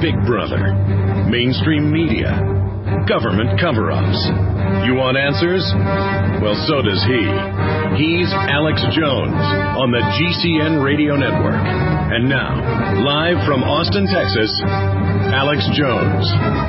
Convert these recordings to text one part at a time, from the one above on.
Big Brother, mainstream media, government cover-ups. You want answers? Well, so does he. He's Alex Jones on the GCN Radio Network. And now, live from Austin, Texas, Alex Jones.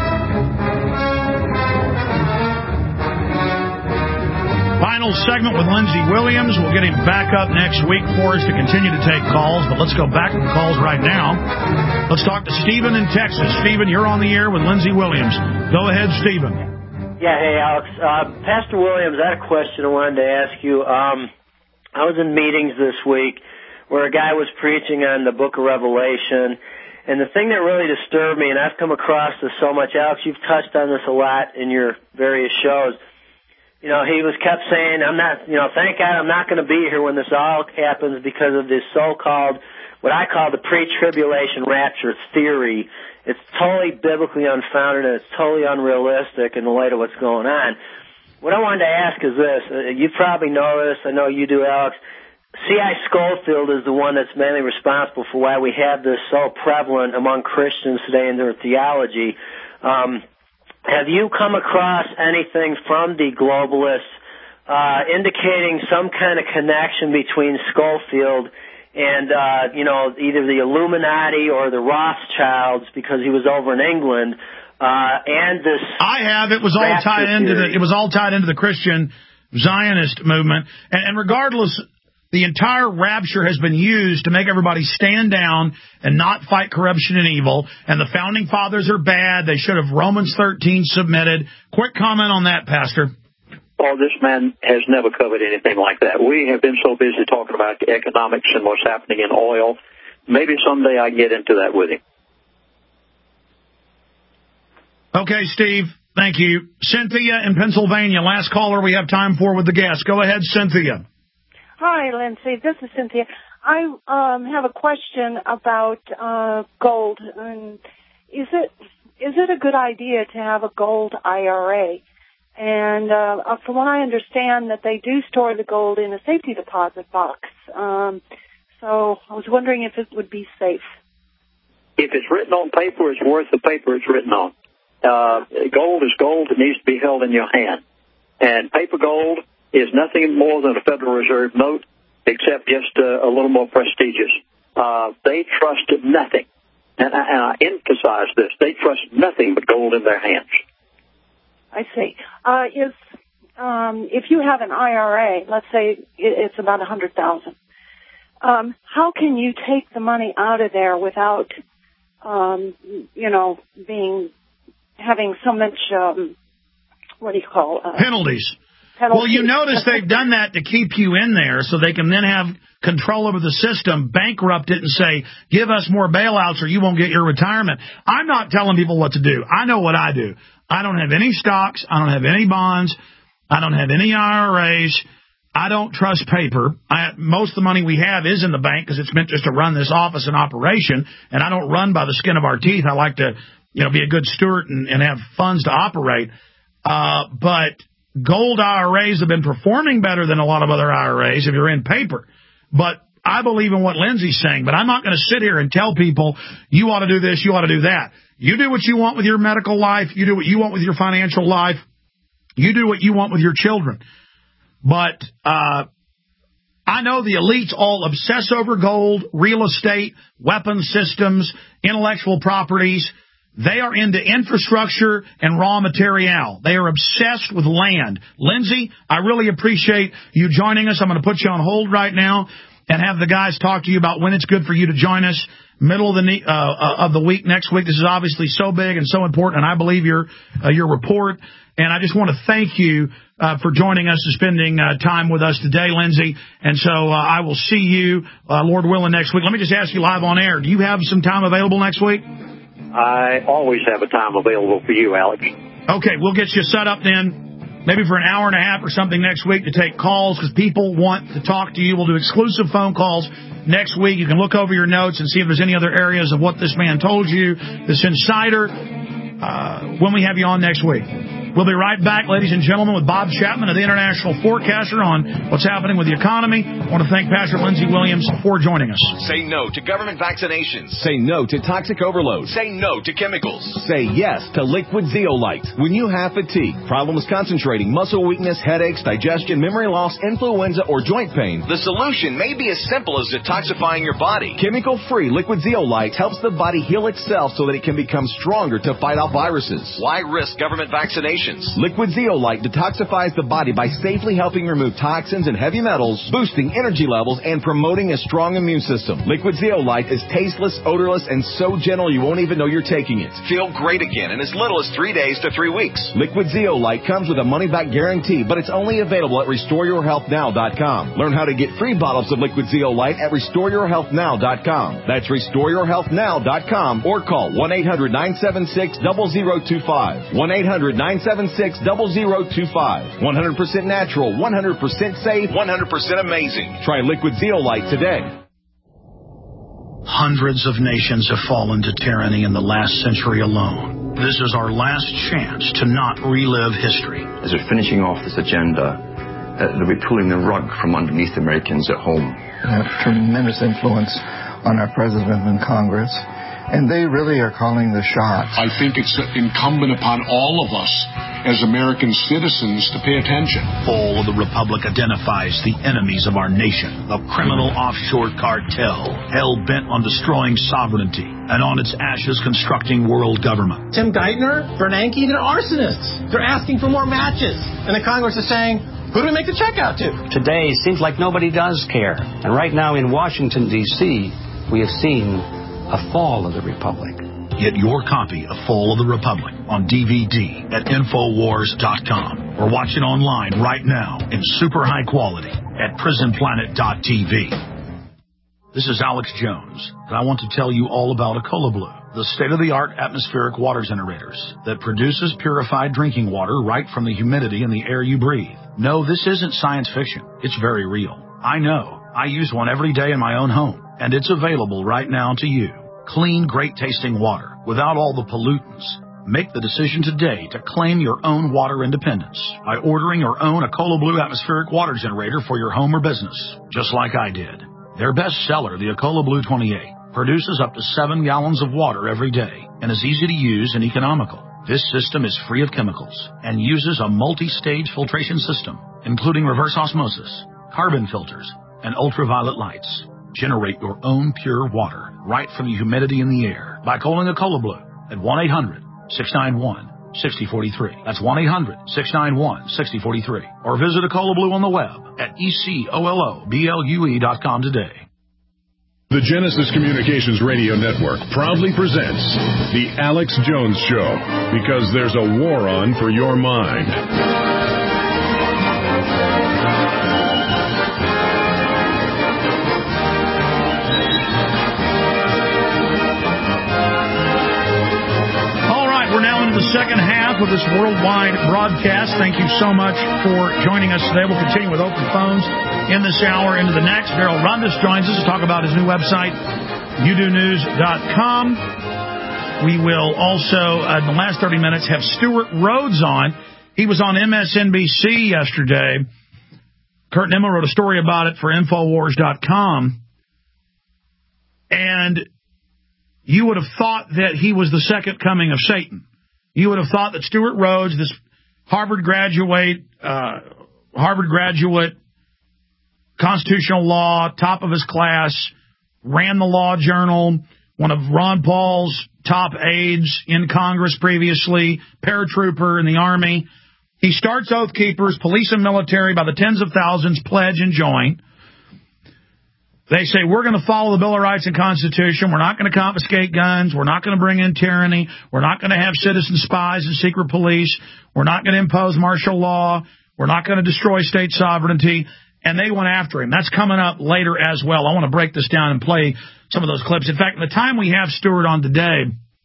Final segment with Lindsey Williams. We'll get him back up next week for us to continue to take calls, but let's go back to the calls right now. Let's talk to Stephen in Texas. Stephen, you're on the air with Lindsey Williams. Go ahead, Stephen. Yeah, hey, Alex. Pastor Williams, I had a question I wanted to ask you. I was in meetings this week where a guy was preaching on the book of Revelation, and the thing that really disturbed me, and I've come across this so much, Alex, you've touched on this a lot in your various shows. You know, he kept saying, thank God I'm not going to be here when this all happens because of this so-called, what I call the pre-tribulation rapture theory. It's totally biblically unfounded and it's totally unrealistic in the light of what's going on. What I wanted to ask is this. You probably know this. I know you do, Alex. C.I. Scofield is the one that's mainly responsible for why we have this so prevalent among Christians today in their theology. Have you come across anything from the globalists indicating some kind of connection between Scofield and, either the Illuminati or the Rothschilds, because he was over in England, and this... I have. It was all tied into the Christian Zionist movement. And regardless... The entire rapture has been used to make everybody stand down and not fight corruption and evil. And the founding fathers are bad. They should have Romans 13 submitted. Quick comment on that, Pastor. Oh, this man has never covered anything like that. We have been so busy talking about the economics and what's happening in oil. Maybe someday I can get into that with him. Okay, Steve. Thank you. Cynthia in Pennsylvania. Last caller we have time for with the guest. Go ahead, Cynthia. Hi, Lindsey. This is Cynthia. I have a question about gold. Is it a good idea to have a gold IRA? And from what I understand, that they do store the gold in a safety deposit box. So I was wondering if it would be safe. If it's written on paper, it's worth the paper it's written on. Gold is gold. It needs to be held in your hand. And paper gold is nothing more than a Federal Reserve note, except just a little more prestigious. They trust nothing, and I emphasize this, they trust nothing but gold in their hands. I see. If you have an IRA, let's say it's about $100,000, how can you take the money out of there without, having so much, penalties? Well, you notice they've done that to keep you in there so they can then have control over the system, bankrupt it, and say, give us more bailouts or you won't get your retirement. I'm not telling people what to do. I know what I do. I don't have any stocks. I don't have any bonds. I don't have any IRAs. I don't trust paper. Most of the money we have is in the bank because it's meant just to run this office and operation, and I don't run by the skin of our teeth. I like to, be a good steward and have funds to operate. But gold IRAs have been performing better than a lot of other IRAs if you're in paper. But I believe in what Lindsey's saying. But I'm not going to sit here and tell people, you ought to do this, you ought to do that. You do what you want with your medical life. You do what you want with your financial life. You do what you want with your children. But I know the elites all obsess over gold, real estate, weapon systems, intellectual properties. They are into infrastructure and raw material. They are obsessed with land. Lindsey, I really appreciate you joining us. I'm going to put you on hold right now and have the guys talk to you about when it's good for you to join us. Middle of the week, next week. This is obviously so big and so important, and I believe your report. And I just want to thank you for joining us and spending time with us today, Lindsey. And so I will see you, Lord willing, next week. Let me just ask you live on air. Do you have some time available next week? I always have a time available for you, Alex. Okay, we'll get you set up then, maybe for an hour and a half or something next week to take calls because people want to talk to you. We'll do exclusive phone calls next week. You can look over your notes and see if there's any other areas of what this man told you, this insider, when we have you on next week. We'll be right back, ladies and gentlemen, with Bob Chapman of the International Forecaster on what's happening with the economy. I want to thank Pastor Lindsey Williams for joining us. Say no to government vaccinations. Say no to toxic overload. Say no to chemicals. Say yes to Liquid Zeolite. When you have fatigue, problems concentrating, muscle weakness, headaches, digestion, memory loss, influenza, or joint pain, the solution may be as simple as detoxifying your body. Chemical-free Liquid Zeolite helps the body heal itself so that it can become stronger to fight off viruses. Why risk government vaccinations? Liquid Zeolite detoxifies the body by safely helping remove toxins and heavy metals, boosting energy levels, and promoting a strong immune system. Liquid Zeolite is tasteless, odorless, and so gentle you won't even know you're taking it. Feel great again in as little as 3 days to 3 weeks. Liquid Zeolite comes with a money-back guarantee, but it's only available at RestoreYourHealthNow.com. Learn how to get free bottles of Liquid Zeolite at RestoreYourHealthNow.com. That's RestoreYourHealthNow.com or call 1-800-976-0025. 1-800-976-0025. 100% natural, 100% safe, 100% amazing. Try Liquid Zeolite today. Hundreds of nations have fallen to tyranny in the last century alone. This is our last chance to not relive history. As we're finishing off this agenda, they'll be pulling the rug from underneath Americans at home. They have tremendous influence on our president and Congress, and they really are calling the shots. I think it's incumbent upon all of us as American citizens to pay attention. Fall of the Republic identifies the enemies of our nation, a criminal offshore cartel hell-bent on destroying sovereignty and on its ashes constructing world government. Tim Geithner, Bernanke, they're arsonists. They're asking for more matches. And the Congress is saying, who do we make the check out to? Today, it seems like nobody does care. And right now in Washington, D.C., we have seen a fall of the Republic. Get your copy of Fall of the Republic on DVD at Infowars.com or watch it online right now in super high quality at PrisonPlanet.tv. This is Alex Jones, and I want to tell you all about Ecola Blue, the state-of-the-art atmospheric water generators that produces purified drinking water right from the humidity in the air you breathe. No, this isn't science fiction. It's very real. I know. I use one every day in my own home, and it's available right now to you. Clean, great-tasting water without all the pollutants. Make the decision today to claim your own water independence by ordering your own Ecola Blue atmospheric water generator for your home or business, just like I did. Their best seller, the Ecola Blue 28, produces up to 7 gallons of water every day and is easy to use and economical. This system is free of chemicals and uses a multi-stage filtration system, including reverse osmosis, carbon filters, and ultraviolet lights. Generate your own pure water right from the humidity in the air by calling Ecola Blue at 1-800-691-6043. That's 1-800-691-6043. Or visit Ecola Blue on the web at ECOLOBLUE.com today. The Genesis Communications Radio Network proudly presents The Alex Jones Show, because there's a war on for your mind. The second half of this worldwide broadcast. Thank you so much for joining us today. We'll continue with open phones in this hour into the next. Daryl Rundis joins us to talk about his new website, udonews.com. We will also, in the last 30 minutes, have Stuart Rhodes on. He was on MSNBC yesterday. Kurt Nimmo wrote a story about it for Infowars.com. And you would have thought that he was the second coming of Satan. You would have thought that Stuart Rhodes, this Harvard graduate, constitutional law, top of his class, ran the Law Journal, one of Ron Paul's top aides in Congress previously, paratrooper in the Army. He starts Oath Keepers, police and military by the tens of thousands pledge and join. They say, we're going to follow the Bill of Rights and Constitution. We're not going to confiscate guns. We're not going to bring in tyranny. We're not going to have citizen spies and secret police. We're not going to impose martial law. We're not going to destroy state sovereignty. And they went after him. That's coming up later as well. I want to break this down and play some of those clips. In fact, in the time we have Stuart on today,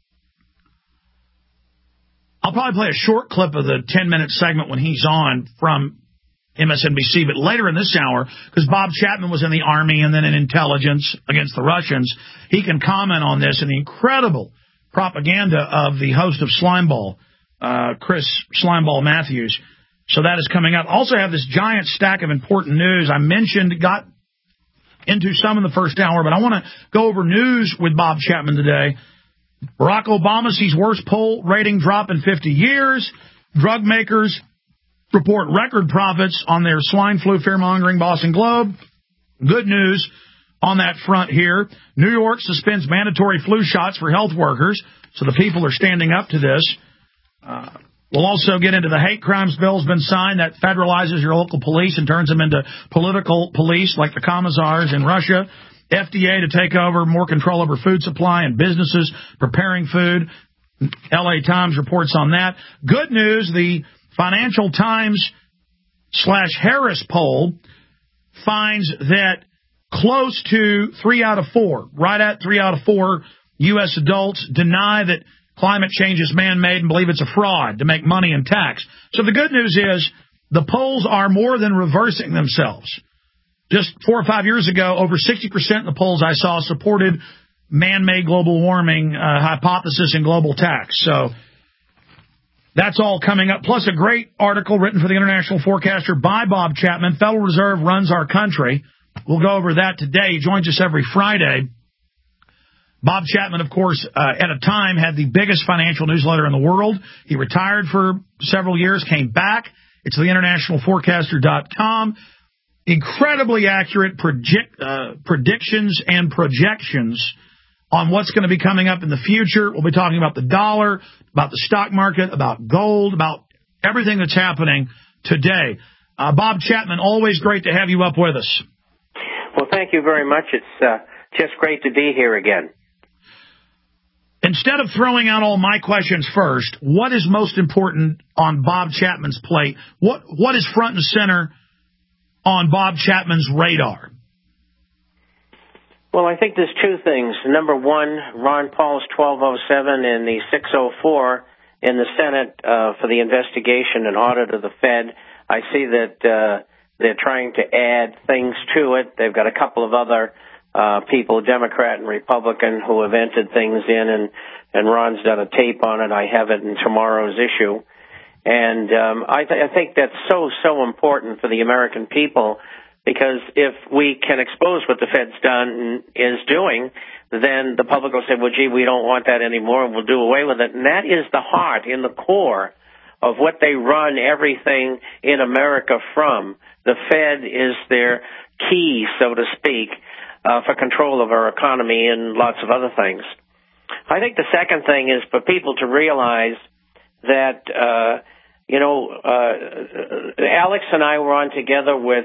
I'll probably play a short clip of the 10-minute segment when he's on from MSNBC, but later in this hour, because Bob Chapman was in the Army and then in intelligence against the Russians, he can comment on this and the incredible propaganda of the host of Slimeball Chris Slimeball Matthews. So that is coming up. Also have this giant stack of important news. I mentioned, got into some in the first hour, but I want to go over news with Bob Chapman today. Barack Obama sees worst poll rating drop in 50 years. Drug makers report record profits on their swine flu fear-mongering Boston Globe. Good news on that front here. New York suspends mandatory flu shots for health workers, so the people are standing up to this. We'll also get into the hate crimes bill's been signed that federalizes your local police and turns them into political police like the commissars in Russia. FDA to take over more control over food supply and businesses preparing food. LA Times reports on that. Good news, the Financial Times /Harris poll finds that close to 3 out of 4, right at 3 out of 4 U.S. adults deny that climate change is man-made and believe it's a fraud to make money in tax. So the good news is the polls are more than reversing themselves. Just 4 or 5 years ago, over 60% of the polls I saw supported man-made global warming hypothesis and global tax. So that's all coming up. Plus a great article written for the International Forecaster by Bob Chapman. Federal Reserve runs our country. We'll go over that today. He joins us every Friday. Bob Chapman, of course, at a time had the biggest financial newsletter in the world. He retired for several years, came back. It's the internationalforecaster.com. Incredibly accurate predictions and projections on what's going to be coming up in the future. We'll be talking about the dollar, about the stock market, about gold, about everything that's happening today. Bob Chapman, always great to have you up with us. Well, thank you very much. It's just great to be here again. Instead of throwing out all my questions first, what is most important on Bob Chapman's plate? What is front and center on Bob Chapman's radar? Well, I think there's two things. Number one, Ron Paul's 1207 and the 604 in the Senate for the investigation and audit of the Fed. I see that they're trying to add things to it. They've got a couple of other people, Democrat and Republican, who have entered things in, and Ron's done a tape on it. I have it in tomorrow's issue. And I think that's so important for the American people, because if we can expose what the Fed's done is doing, then the public will say, well, gee, we don't want that anymore, and we'll do away with it. And that is the heart, in the core of what they run everything in America from. The Fed is their key, so to speak, for control of our economy and lots of other things. I think the second thing is for people to realize that, Alex and I were on together with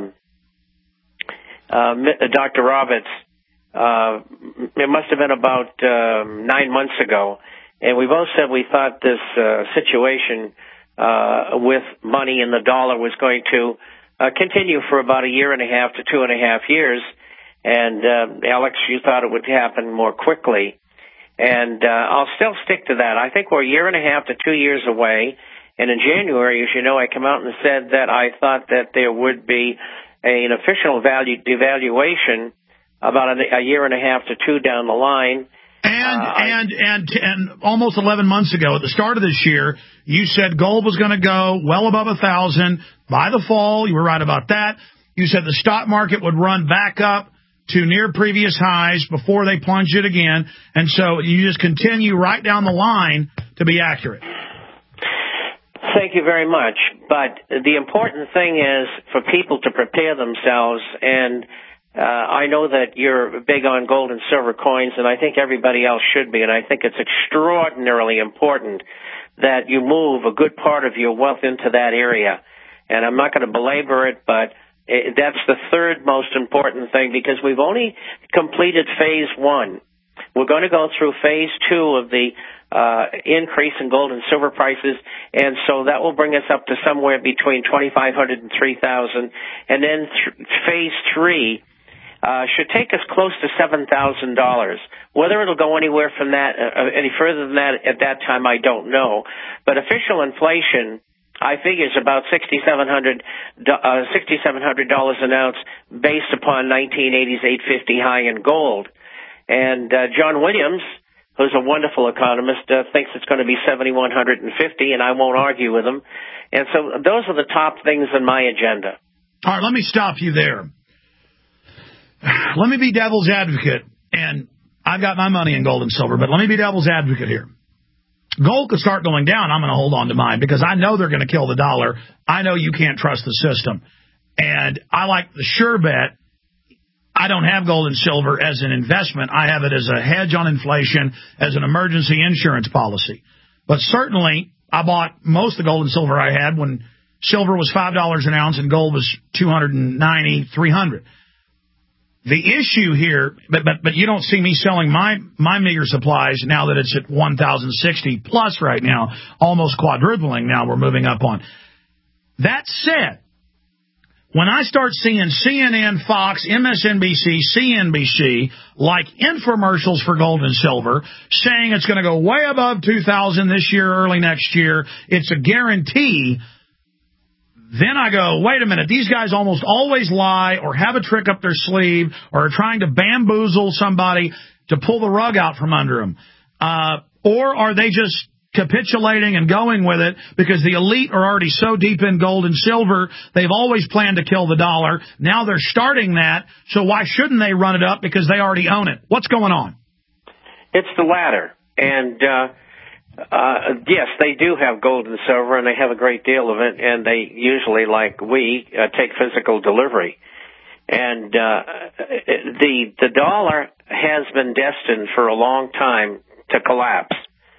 Dr. Roberts. It must have been about 9 months ago, and we both said we thought this situation with money in the dollar was going to continue for about 1.5 to 2.5 years. And Alex, you thought it would happen more quickly. And I'll still stick to that. I think we're 1.5 to 2 years away. And in January, as you know, I came out and said that I thought that there would be an official devaluation about 1.5 to 2 down the line. And almost 11 months ago, at the start of this year, you said gold was going to go well above 1,000 by the fall. You were right about that. You said the stock market would run back up to near previous highs before they plunge it again. And so you just continue right down the line to be accurate. Thank you very much. But the important thing is for people to prepare themselves. And I know that you're big on gold and silver coins, and I think everybody else should be. And I think it's extraordinarily important that you move a good part of your wealth into that area. And I'm not going to belabor it, but that's the third most important thing, because we've only completed phase 1. We're going to go through phase 2 of the increase in gold and silver prices, and so that will bring us up to somewhere between 2,500 and 3,000. And then phase 3 should take us close to $7,000. Whether it'll go anywhere from that, any further than that at that time, I don't know. But official inflation, I figure, is about $6,700 an ounce based upon 1980's 850 high in gold. And John Williams, who's a wonderful economist, thinks it's going to be 7,150, and I won't argue with him. And so those are the top things on my agenda. All right, let me stop you there. Let me be devil's advocate, and I've got my money in gold and silver, but let me be devil's advocate here. Gold could start going down. I'm going to hold on to mine because I know they're going to kill the dollar. I know you can't trust the system. And I like the sure bet. I don't have gold and silver as an investment. I have it as a hedge on inflation, as an emergency insurance policy. But certainly, I bought most of the gold and silver I had when silver was $5 an ounce and gold was $290, $300. The issue here, but you don't see me selling my meager supplies now that it's at 1,060 plus right now, almost quadrupling now we're moving up on. That said, when I start seeing CNN, Fox, MSNBC, CNBC, like infomercials for gold and silver, saying it's going to go way above 2,000 this year, early next year, it's a guarantee, then I go, wait a minute, these guys almost always lie or have a trick up their sleeve or are trying to bamboozle somebody to pull the rug out from under them. Or are they just capitulating and going with it because the elite are already so deep in gold and silver, they've always planned to kill the dollar. Now they're starting that, so why shouldn't they run it up because they already own it? What's going on? It's the latter. And yes, they do have gold and silver, and they have a great deal of it, and they usually, like we, take physical delivery. And the dollar has been destined for a long time to collapse.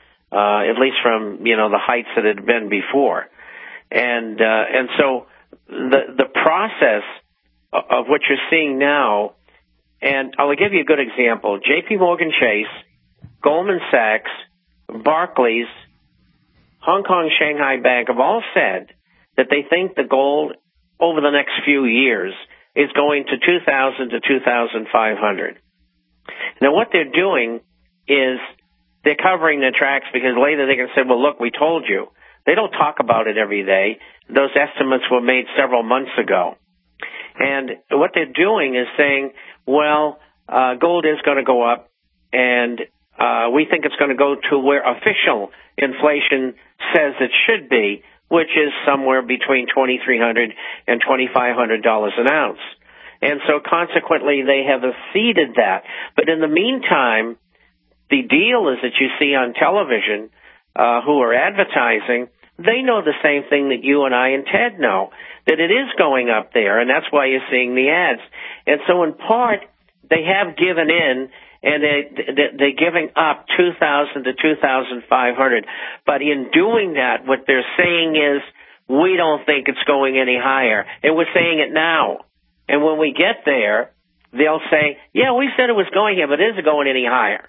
At least from, the heights that it had been before. And so the process of what you're seeing now, and I'll give you a good example. J.P. Morgan Chase, Goldman Sachs, Barclays, Hong Kong Shanghai Bank have all said that they think the gold over the next few years is going to 2,000 to 2,500. Now what they're doing is they're covering their tracks because later they can say, well, look, we told you. They don't talk about it every day. Those estimates were made several months ago. And what they're doing is saying, well, gold is going to go up, and we think it's going to go to where official inflation says it should be, which is somewhere between $2,300 and $2,500 an ounce. And so consequently, they have exceeded that. But in the meantime, the deal is that you see on television who are advertising, they know the same thing that you and I and Ted know, that it is going up there, and that's why you're seeing the ads. And so in part, they have given in, and they're giving up 2,000 to 2,500. But in doing that, what they're saying is, we don't think it's going any higher. And we're saying it now. And when we get there, they'll say, yeah, we said it was going here, but it isn't going any higher.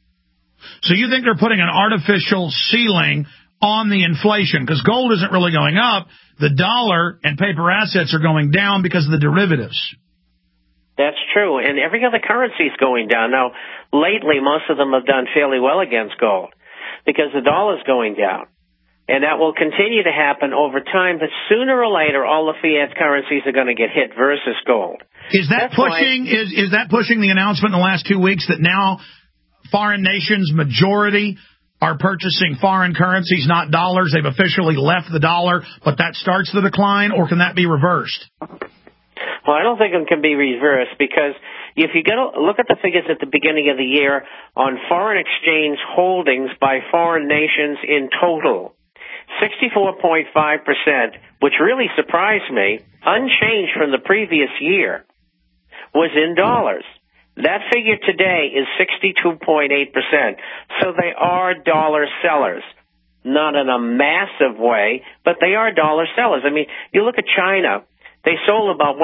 So you think they're putting an artificial ceiling on the inflation because gold isn't really going up. The dollar and paper assets are going down because of the derivatives. That's true. And every other currency is going down. Now, lately, most of them have done fairly well against gold because the dollar is going down. And that will continue to happen over time. But sooner or later, all the fiat currencies are going to get hit versus gold. Is that is that pushing the announcement in the last 2 weeks that now foreign nations, majority, are purchasing foreign currencies, not dollars? They've officially left the dollar, but that starts the decline, or can that be reversed? Well, I don't think it can be reversed because if you look at the figures at the beginning of the year on foreign exchange holdings by foreign nations in total, 64.5%, which really surprised me, unchanged from the previous year, was in dollars. That figure today is 62.8%. So they are dollar sellers. Not in a massive way, but they are dollar sellers. I mean, you look at China, they sold about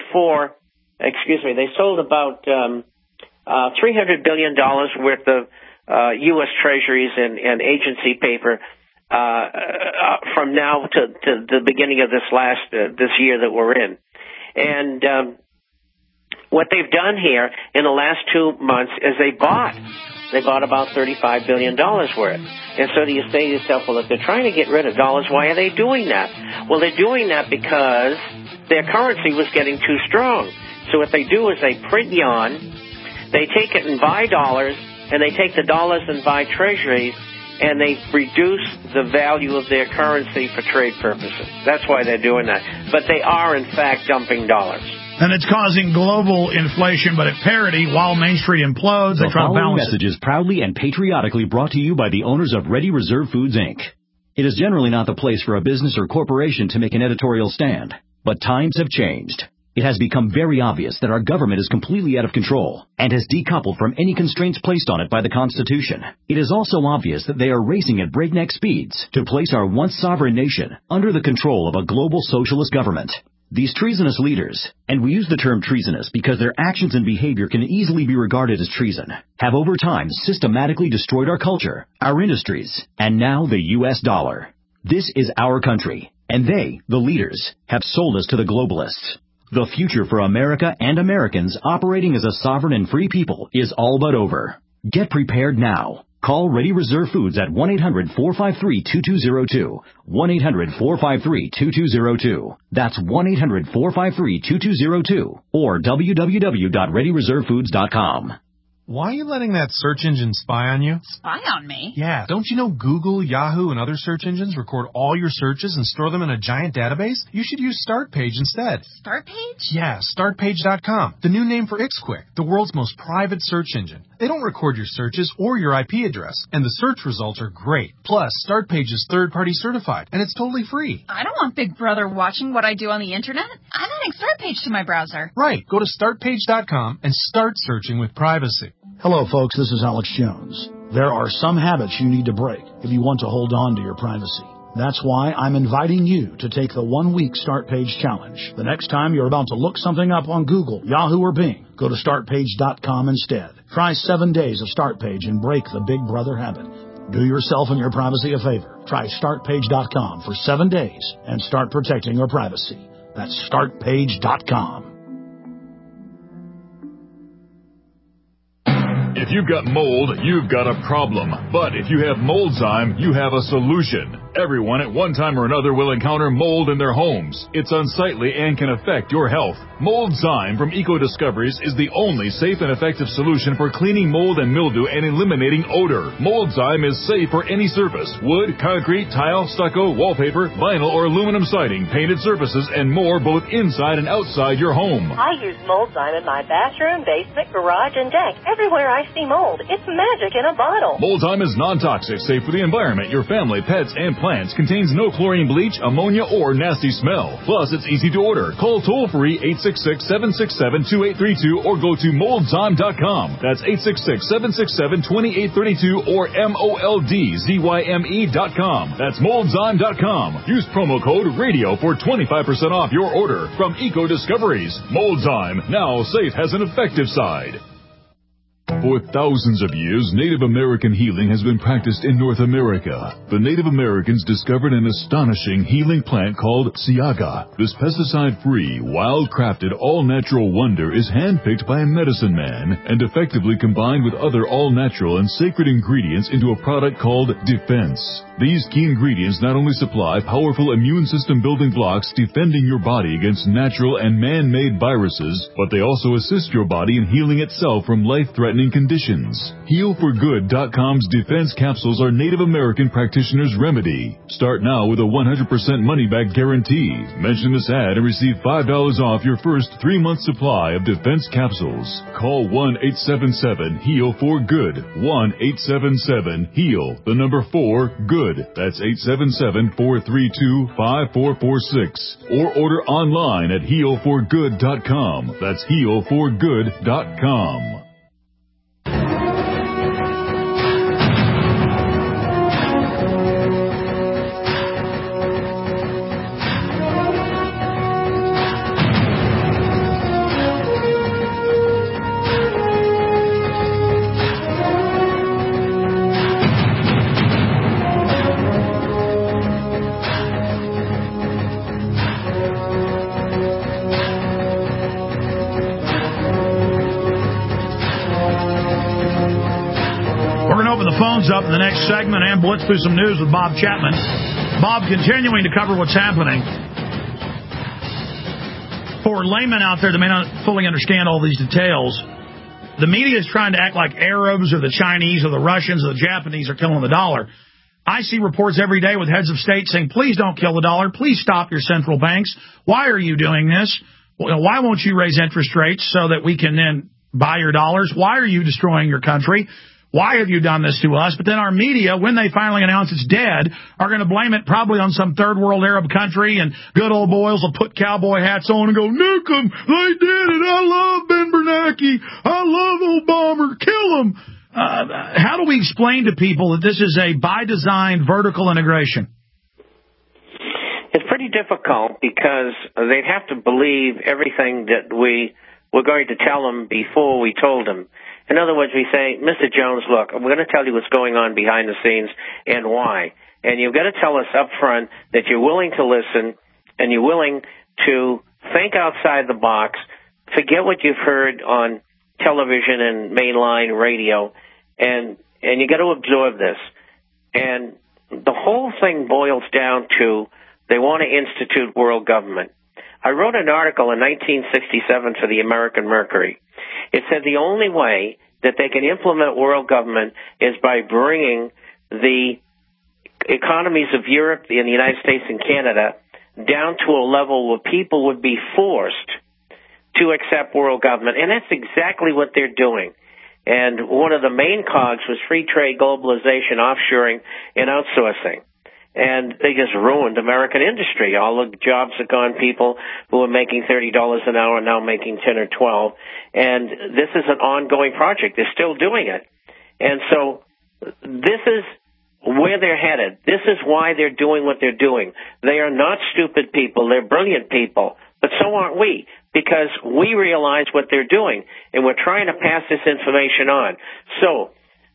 they sold about $300 billion worth of U.S. treasuries and agency paper from now to the beginning of this year that we're in. And what they've done here in the last 2 months is they bought about $35 billion worth. And so do you say to yourself, well, if they're trying to get rid of dollars, why are they doing that? Well, they're doing that because their currency was getting too strong. So what they do is they print yuan, they take it and buy dollars, and they take the dollars and buy treasuries, and they reduce the value of their currency for trade purposes. That's why they're doing that. But they are, in fact, dumping dollars. And it's causing global inflation, but at parity, while Main Street implodes, they try to balance it. The following message is proudly and patriotically brought to you by the owners of Ready Reserve Foods, Inc. It is generally not the place for a business or corporation to make an editorial stand, but times have changed. It has become very obvious that our government is completely out of control and has decoupled from any constraints placed on it by the Constitution. It is also obvious that they are racing at breakneck speeds to place our once sovereign nation under the control of a global socialist government. These treasonous leaders, and we use the term treasonous because their actions and behavior can easily be regarded as treason, have over time systematically destroyed our culture, our industries, and now the U.S. dollar. This is our country, and they, the leaders, have sold us to the globalists. The future for America and Americans operating as a sovereign and free people is all but over. Get prepared now. Call Ready Reserve Foods at 1-800-453-2202. 1-800-453-2202. That's 1-800-453-2202. Or www.readyreservefoods.com. Why are you letting that search engine spy on you? Spy on me? Yeah. Don't you know Google, Yahoo, and other search engines record all your searches and store them in a giant database? You should use StartPage instead. StartPage? Yeah, StartPage.com. The new name for IxQuick, the world's most private search engine. They don't record your searches or your IP address, and the search results are great. Plus, StartPage is third-party certified, and it's totally free. I don't want Big Brother watching what I do on the internet. I'm adding StartPage to my browser. Right. Go to StartPage.com and start searching with privacy. Hello, folks. This is Alex Jones. There are some habits you need to break if you want to hold on to your privacy. That's why I'm inviting you to take the 1-week StartPage challenge. The next time you're about to look something up on Google, Yahoo, or Bing, go to StartPage.com instead. Try 7 days of StartPage and break the Big Brother habit. Do yourself and your privacy a favor. Try StartPage.com for 7 days and start protecting your privacy. That's StartPage.com. If you've got mold, you've got a problem. But if you have Moldzyme, you have a solution. Everyone at one time or another will encounter mold in their homes. It's unsightly and can affect your health. Moldzyme from Eco Discoveries is the only safe and effective solution for cleaning mold and mildew and eliminating odor. Moldzyme is safe for any surface: wood, concrete, tile, stucco, wallpaper, vinyl or aluminum siding, painted surfaces, and more, both inside and outside your home. I use Moldzyme in my bathroom, basement, garage, and deck. Everywhere I see mold, it's magic in a bottle. Moldzyme is non-toxic, safe for the environment, your family, pets, and plants. Contains no chlorine, bleach, ammonia, or nasty smell. Plus, it's easy to order. Call toll-free 866-767-2832 or go to Moldzyme.com. That's 866-767-2832 or MOLDZYME.com. That's Moldzyme.com. Use promo code RADIO for 25% off your order from Eco Discoveries. Moldzyme, now safe, has an effective side. For thousands of years, Native American healing has been practiced in North America. The Native Americans discovered an astonishing healing plant called Siaga. This pesticide-free, wild-crafted, all-natural wonder is handpicked by a medicine man and effectively combined with other all-natural and sacred ingredients into a product called Defense. These key ingredients not only supply powerful immune system building blocks defending your body against natural and man-made viruses, but they also assist your body in healing itself from life-threatening conditions. HealForGood.com's Defense capsules are Native American practitioners' remedy. Start now with a 100% money-back guarantee. Mention this ad and receive $5 off your first 3-month supply of Defense capsules. Call 1-877-HEAL-FOR-GOOD. 1-877-HEAL, the number 4, GOOD. That's 877-432-5446. Or order online at HealForGood.com. That's HealForGood.com. Up in the next segment and blitz through some news with Bob Chapman. Bob continuing to cover what's happening. For laymen out there that may not fully understand all these details, the media is trying to act like Arabs or the Chinese or the Russians or the Japanese are killing the dollar. I see reports every day with heads of state saying, please don't kill the dollar. Please stop your central banks. Why are you doing this? Why won't you raise interest rates so that we can then buy your dollars? Why are you destroying your country? Why have you done this to us? But then our media, when they finally announce it's dead, are going to blame it probably on some third world Arab country, and good old boys will put cowboy hats on and go, nuke them. They did it. I love Ben Bernanke. I love Obama. Kill them. How do we explain to people that this is a by design vertical integration? It's pretty difficult because they'd have to believe everything that we were going to tell them before we told them. In other words, we say, Mr. Jones, look, we're going to tell you what's going on behind the scenes and why. And you've got to tell us up front that you're willing to listen and you're willing to think outside the box, forget what you've heard on television and mainline radio, and you got to absorb this. And the whole thing boils down to they want to institute world government. I wrote an article in 1967 for the American Mercury. It said the only way that they can implement world government is by bringing the economies of Europe and the United States and Canada down to a level where people would be forced to accept world government. And that's exactly what they're doing. And one of the main cogs was free trade, globalization, offshoring, and outsourcing. And they just ruined American industry. All the jobs are gone. People who were making $30 an hour are now making 10 or 12. And this is an ongoing project. They're still doing it. And so this is where they're headed. This is why they're doing what they're doing. They are not stupid people. They're brilliant people. But so aren't we, because we realize what they're doing, and we're trying to pass this information on. So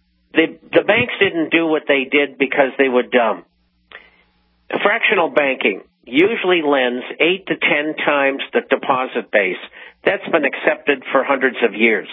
the banks didn't do what they did because they were dumb. Fractional banking usually lends 8 to 10 times the deposit base. That's been accepted for hundreds of years.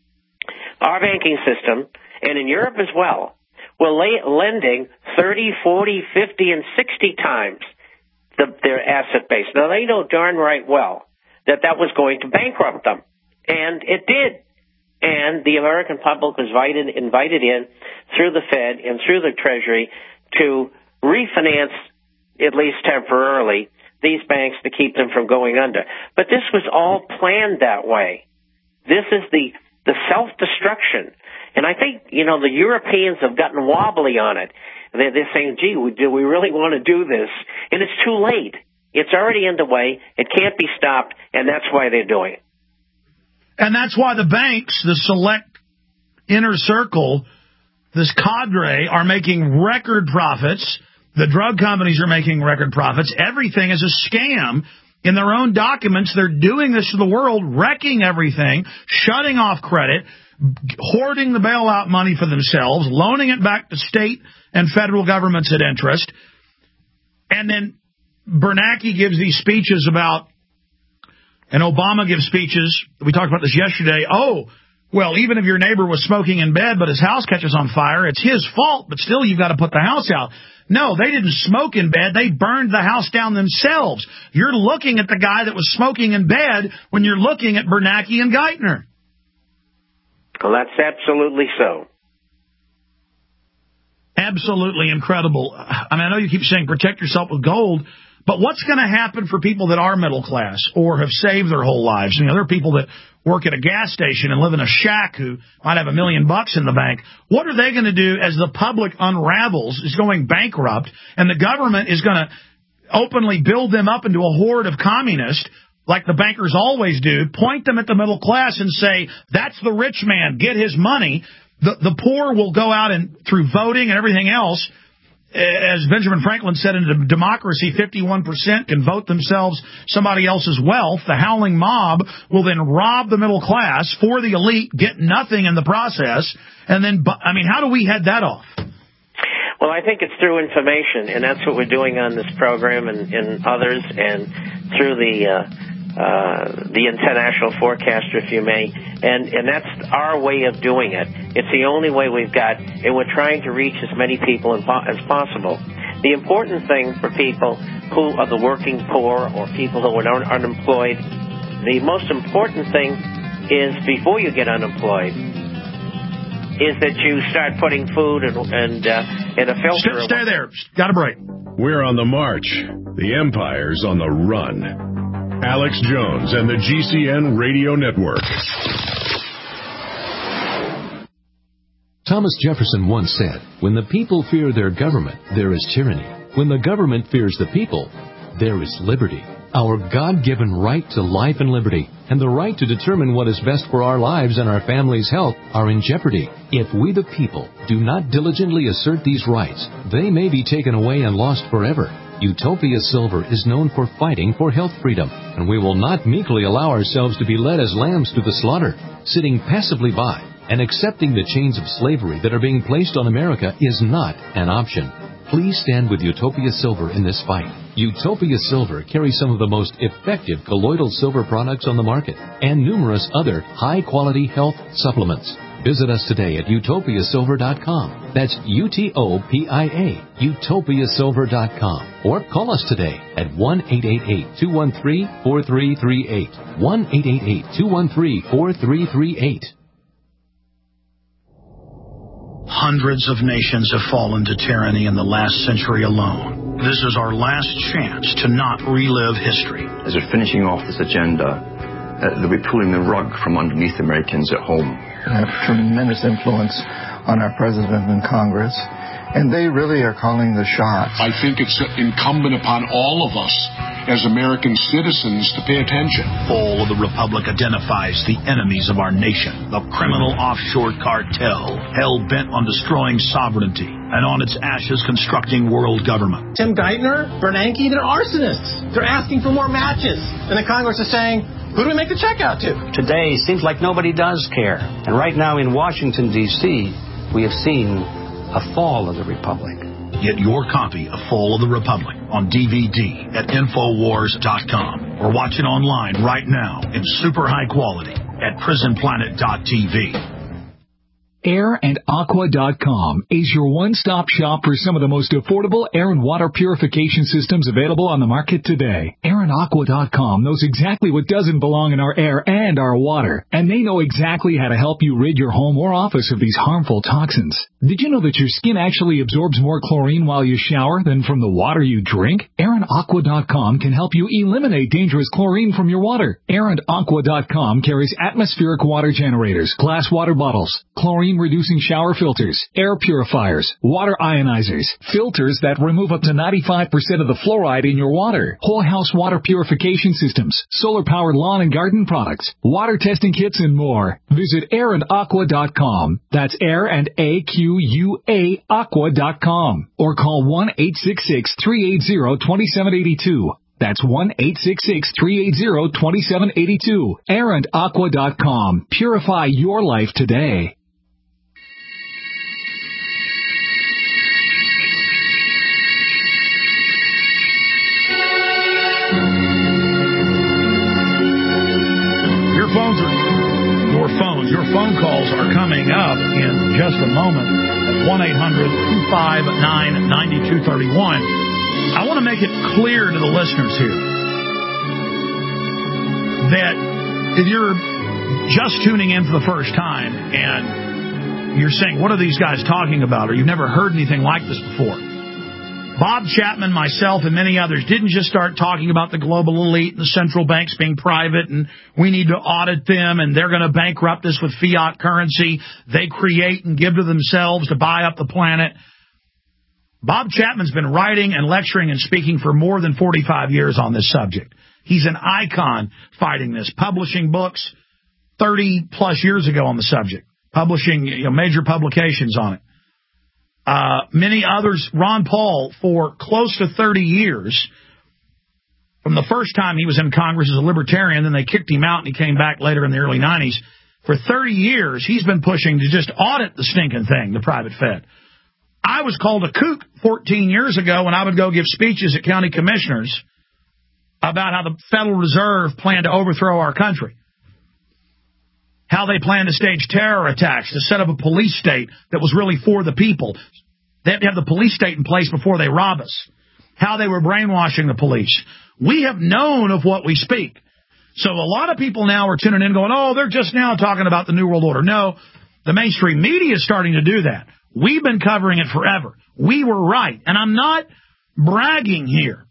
Our banking system, and in Europe as well, were lending 30, 40, 50, and 60 times their asset base. Now, they know darn right well that was going to bankrupt them, and it did. And the American public was invited in through the Fed and through the Treasury to refinance, at least temporarily, these banks to keep them from going under. But this was all planned that way. This is the self-destruction. And I think, the Europeans have gotten wobbly on it. They're saying, gee, do we really want to do this? And it's too late. It's already underway. It can't be stopped, and that's why they're doing it. And that's why the banks, the select inner circle, this cadre, are making record profits. The drug companies are making record profits. Everything is a scam. In their own documents, they're doing this to the world, wrecking everything, shutting off credit, hoarding the bailout money for themselves, loaning it back to state and federal governments at interest. And then Bernanke gives these speeches about, and Obama gives speeches, we talked about this yesterday, even if your neighbor was smoking in bed but his house catches on fire, it's his fault, but still you've got to put the house out. No, they didn't smoke in bed. They burned the house down themselves. You're looking at the guy that was smoking in bed when you're looking at Bernanke and Geithner. Well, that's absolutely so. Absolutely incredible. I mean, I know you keep saying protect yourself with gold, but what's going to happen for people that are middle class or have saved their whole lives? There are people that work at a gas station and live in a shack who might have $1 million in the bank. What are they going to do as the public unravels, is going bankrupt, and the government is going to openly build them up into a horde of communists, like the bankers always do, point them at the middle class and say, that's the rich man, get his money. The poor will go out and through voting and everything else, as Benjamin Franklin said, in a democracy, 51% can vote themselves somebody else's wealth. The howling mob will then rob the middle class for the elite, get nothing in the process. And then, how do we head that off? Well, I think it's through information, and that's what we're doing on this program and others, and through the international forecaster, if you may, and that's our way of doing it. It's the only way we've got, and we're trying to reach as many people as possible. The important thing for people who are the working poor or people who are unemployed, the most important thing is before you get unemployed, is that you start putting food and in a filter. Stay there. Got a break. We're on the march. The empire's on the run. Alex Jones and the GCN Radio Network. Thomas Jefferson once said, "When the people fear their government, there is tyranny. When the government fears the people, there is liberty." Our God-given right to life and liberty and the right to determine what is best for our lives and our family's health are in jeopardy. If we the people do not diligently assert these rights, they may be taken away and lost forever. Utopia Silver is known for fighting for health freedom, and we will not meekly allow ourselves to be led as lambs to the slaughter. Sitting passively by and accepting the chains of slavery that are being placed on America is not an option. Please stand with Utopia Silver in this fight. Utopia Silver carries some of the most effective colloidal silver products on the market and numerous other high-quality health supplements. Visit us today at utopiasilver.com. That's UTOPIA, utopiasilver.com. Or call us today at 1-888-213-4338. 1-888-213-4338. Hundreds of nations have fallen to tyranny in the last century alone. This is our last chance to not relive history. As we're finishing off this agenda, they'll be pulling the rug from underneath Americans at home. They have tremendous influence on our president and Congress, and they really are calling the shots. I think it's incumbent upon all of us as American citizens to pay attention. Fall of the Republic identifies the enemies of our nation, the criminal offshore cartel, hell-bent on destroying sovereignty, and on its ashes constructing world government. Tim Geithner, Bernanke, they're arsonists. They're asking for more matches. And the Congress is saying, who do we make the check out to? Today seems like nobody does care. And right now in Washington, D.C., we have seen a fall of the Republic. Get your copy of Fall of the Republic on DVD at Infowars.com or watch it online right now in super high quality at PrisonPlanet.tv. AirandAqua.com is your one-stop shop for some of the most affordable air and water purification systems available on the market today. AirandAqua.com knows exactly what doesn't belong in our air and our water, and they know exactly how to help you rid your home or office of these harmful toxins. Did you know that your skin actually absorbs more chlorine while you shower than from the water you drink? AirandAqua.com can help you eliminate dangerous chlorine from your water. AirandAqua.com carries atmospheric water generators, glass water bottles, chlorine-reducing shower filters, air purifiers, water ionizers, filters that remove up to 95% of the fluoride in your water, whole house water purification systems, solar-powered lawn and garden products, water testing kits, and more. Visit AirandAqua.com. That's Air and AQUA Aqua.com. Or call 1-866-380-2782. That's 1-866-380-2782. AirandAqua.com. Purify your life today. Your phone calls are coming up in just a moment at 1-800-259-9231. I want to make it clear to the listeners here that if you're just tuning in for the first time and you're saying, what are these guys talking about? Or you've never heard anything like this before. Bob Chapman, myself, and many others didn't just start talking about the global elite and the central banks being private and we need to audit them and they're going to bankrupt us with fiat currency they create and give to themselves to buy up the planet. Bob Chapman's been writing and lecturing and speaking for more than 45 years on this subject. He's an icon fighting this, publishing books 30-plus years ago on the subject, publishing major publications on it. Many others, Ron Paul, for close to 30 years, from the first time he was in Congress as a libertarian, then they kicked him out and he came back later in the early 90s. For 30 years, he's been pushing to just audit the stinking thing, the private Fed. I was called a kook 14 years ago when I would go give speeches at county commissioners about how the Federal Reserve planned to overthrow our country, how they planned to stage terror attacks, to set up a police state that was really for the people. They have to have the police state in place before they rob us, how they were brainwashing the police. We have known of what we speak. So a lot of people now are tuning in going, oh, they're just now talking about the New World Order. No, the mainstream media is starting to do that. We've been covering it forever. We were right. And I'm not bragging here.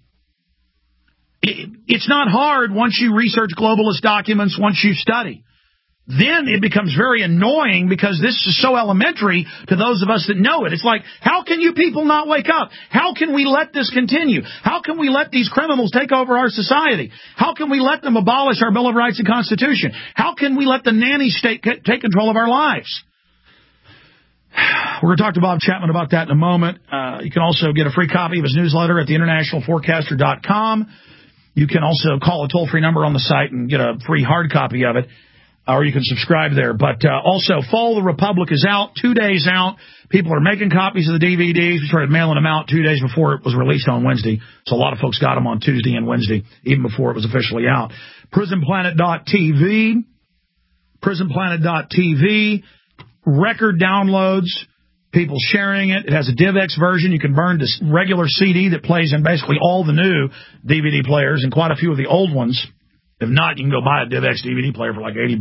It's not hard once you research globalist documents, once you study. Then it becomes very annoying because this is so elementary to those of us that know it. It's like, how can you people not wake up? How can we let this continue? How can we let these criminals take over our society? How can we let them abolish our Bill of Rights and Constitution? How can we let the nanny state take control of our lives? We're going to talk to Bob Chapman about that in a moment. You can also get a free copy of his newsletter at theinternationalforecaster.com. You can also call a toll-free number on the site and get a free hard copy of it. Or you can subscribe there. But also, Fall of the Republic is out, 2 days out. People are making copies of the DVDs. We started mailing them out 2 days before it was released on Wednesday. So a lot of folks got them on Tuesday and Wednesday, even before it was officially out. PrisonPlanet.tv. PrisonPlanet.tv. Record downloads. People sharing it. It has a DivX version. You can burn this regular CD that plays in basically all the new DVD players and quite a few of the old ones. If not, you can go buy a DivX DVD player for like $80.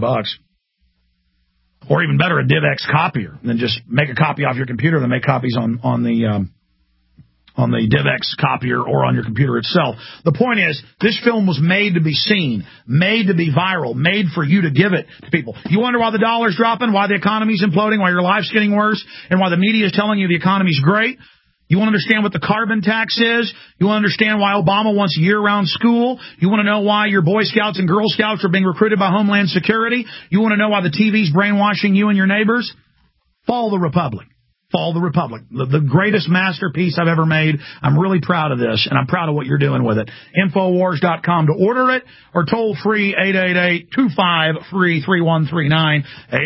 Or even better, a DivX copier. And then just make a copy off your computer, then make copies on the DivX copier or on your computer itself. The point is, this film was made to be seen, made to be viral, made for you to give it to people. You wonder why the dollar's dropping, why the economy's imploding, why your life's getting worse, and why the media is telling you the economy's great? You want to understand what the carbon tax is? You want to understand why Obama wants year-round school? You want to know why your Boy Scouts and Girl Scouts are being recruited by Homeland Security? You want to know why the TV's brainwashing you and your neighbors? Fall the Republic. Fall the Republic. The greatest masterpiece I've ever made. I'm really proud of this, and I'm proud of what you're doing with it. Infowars.com to order it, or toll free 888-253-3139.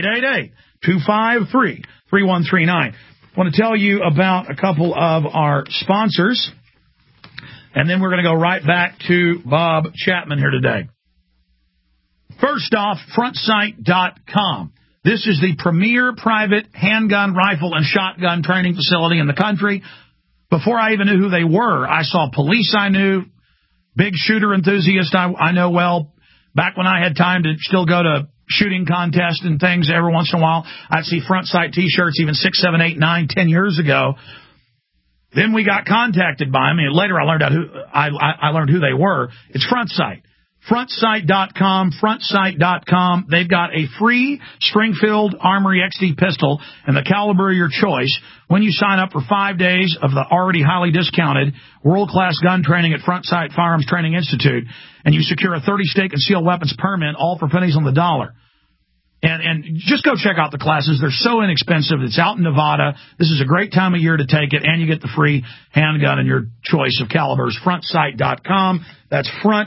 888-253-3139. I want to tell you about a couple of our sponsors, and then we're going to go right back to Bob Chapman here today. First off, FrontSight.com. This is the premier private handgun, rifle, and shotgun training facility in the country. Before I even knew who they were, I saw police I knew, big shooter enthusiast I know well. Back when I had time to still go to shooting contests and things every once in a while, I'd see Front Sight T-shirts even 6, 7, 8, 9, 10 years ago. Then we got contacted by them, and later I learned who they were. It's Front Sight. FrontSight.com, FrontSight.com. They've got a free Springfield Armory XD pistol and the caliber of your choice when you sign up for 5 days of the already highly discounted world-class gun training at Front Sight Firearms Training Institute, and you secure a 30-state concealed weapons permit, all for pennies on the dollar. And just go check out the classes. They're so inexpensive. It's out in Nevada. This is a great time of year to take it, and you get the free handgun and your choice of calibers. FrontSight.com. That's